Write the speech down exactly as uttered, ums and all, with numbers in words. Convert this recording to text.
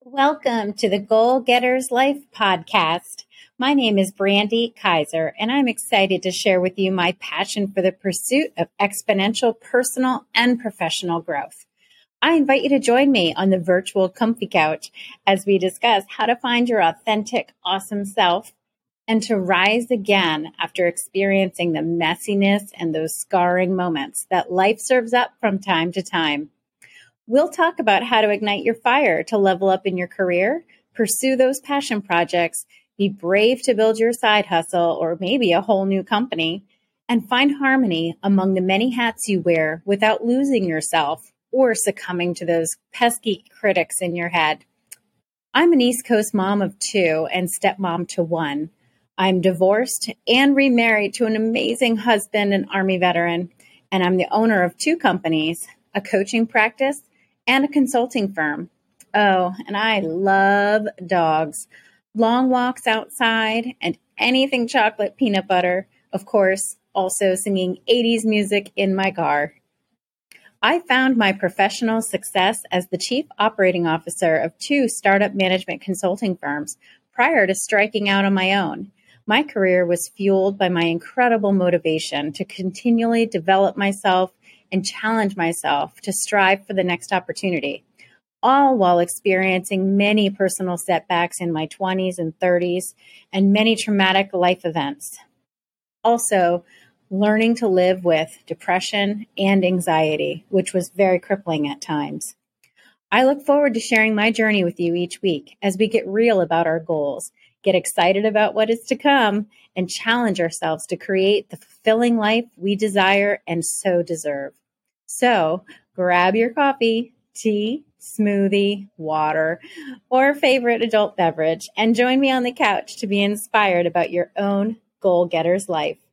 Welcome to the Goal Getters Life podcast. My name is Brandy Kaiser, and I'm excited to share with you my passion for the pursuit of exponential personal and professional growth. I invite you to join me on the virtual comfy couch as we discuss how to find your authentic, awesome self and to rise again after experiencing the messiness and those scarring moments that life serves up from time to time. We'll talk about how to ignite your fire to level up in your career, pursue those passion projects, be brave to build your side hustle or maybe a whole new company, and find harmony among the many hats you wear without losing yourself or succumbing to those pesky critics in your head. I'm an East Coast mom of two and stepmom to one. I'm divorced and remarried to an amazing husband and Army veteran, and I'm the owner of two companies, a coaching practice, and a consulting firm. Oh, and I love dogs, long walks outside, and anything chocolate peanut butter. Of course, also singing eighties music in my car. I found my professional success as the chief operating officer of two startup management consulting firms prior to striking out on my own. My career was fueled by my incredible motivation to continually develop myself and challenge myself to strive for the next opportunity, all while experiencing many personal setbacks in my twenties and thirties and many traumatic life events. Also, learning to live with depression and anxiety, which was very crippling at times. I look forward to sharing my journey with you each week as we get real about our goals, get excited about what is to come, and challenge ourselves to create the fulfilling life we desire and so deserve. So grab your coffee, tea, smoothie, water, or favorite adult beverage and join me on the couch to be inspired about your own goal getter's life.